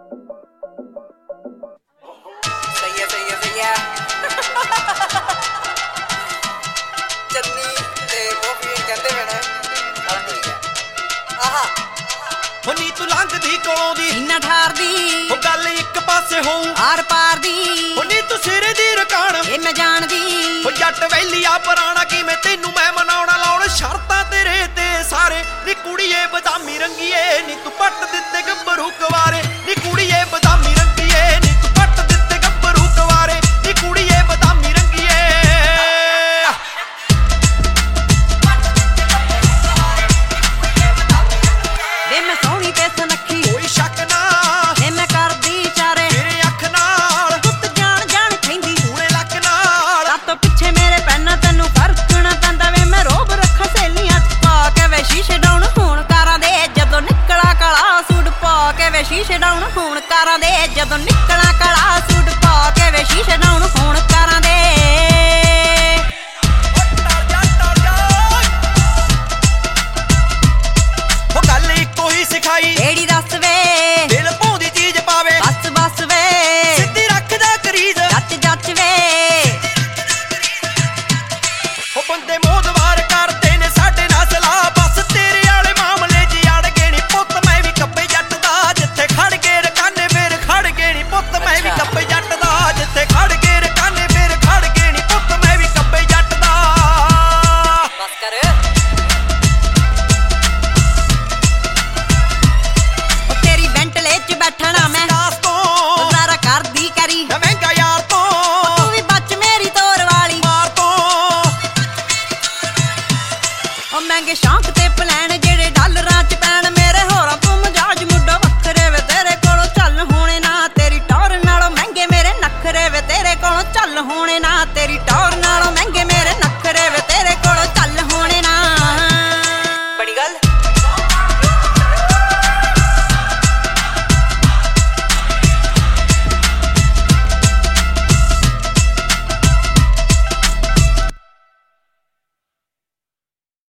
सही है चन्नी ते कॉफी कहते मैंने ठीक है आहा नी तू लंघदी कोलों दी इन्ना ठारदी ओ गल एक पासे होऊ आर पार दी नी तू सिरे दी रकान ए मैं जानदी ओ जट वैलिया पुराना किवें तैनू मैं मनाउणा लाउण शर्तां तेरे ते सारे नी कुड़ीए बदामी रंगीए नी तू पट दित्ते गब्बरू कवारे नी कुड़ीए बदामी रंगीए नी तू पट दित्ते गब्बरू कवारे नी कुड़ीए बदामी रंगीए वे मैं सोहनी ते सुनखी कोई शक ना ए मैं करदी चारे तेरे अख नाल पुत जान जान खैंदी कूड़े लक नाल रात तो पिछे मेरे पैना तैनू फर्क ना पैंदा वे मैं रोब रखा सहेलियां च पा के वे शीशे डाउन होण कारां दे जदों निकला काला सूट पा के वे शीशे डाउन होण कारां दे जदों निकला काला सूट पा के वे शीशे डाउन होण कारां दे ओ गल इक्को ही सिखाई एड़ी